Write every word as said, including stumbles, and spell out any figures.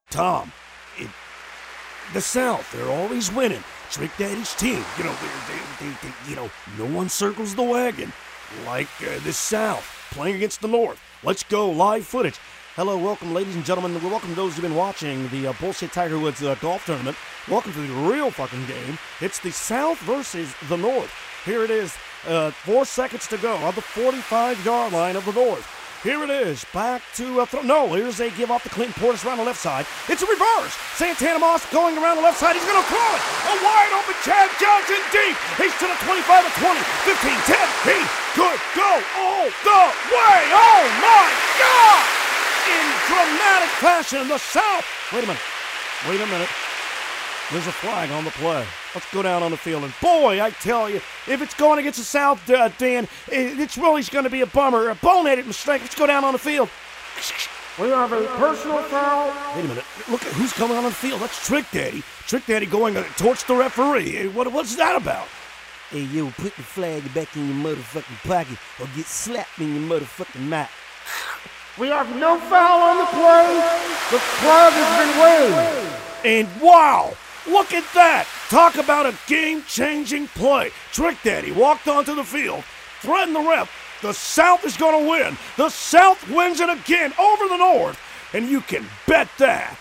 Tom, it, the South, they're always winning. Trick Daddy's team, you know, they, they, they, they, you know, no one circles the wagon like uh, the South playing against the North. Let's go, live footage. Hello, welcome, ladies and gentlemen. Welcome to those who've been watching the uh, Bullshit Tiger Woods uh, golf tournament. Welcome to the real fucking game. It's the South versus the North. Here it is, uh, four seconds to go on the forty-five-yard line of the North. Here it is, back to, uh, th- no, here's a give off to Clinton Portis around the left side. It's a reverse. Santana Moss going around the left side. He's going to throw it. A wide open Chad Johnson deep. He's to the twenty-five, to twenty, fifteen, ten. He could go all the way. Oh, my God! In dramatic fashion, the South. Wait a minute. Wait a minute. There's a flag on the play. Let's go down on the field. And boy, I tell you, if it's going against the South, uh, Dan, it's really going to be a bummer. A boneheaded mistake. Let's go down on the field. We have a personal foul. Wait a minute. Look at who's coming on the field. That's Trick Daddy. Trick Daddy going uh, towards the referee. What, what's that about? Hey, yo, put the flag back in your motherfucking pocket or get slapped in your motherfucking mouth. We have no foul on the play. The flag has been waved. And wow, look at that. Talk about a game-changing play. Trick Daddy walked onto the field, threatened the ref. The South is going to win. The South wins it again over the North. And you can bet that.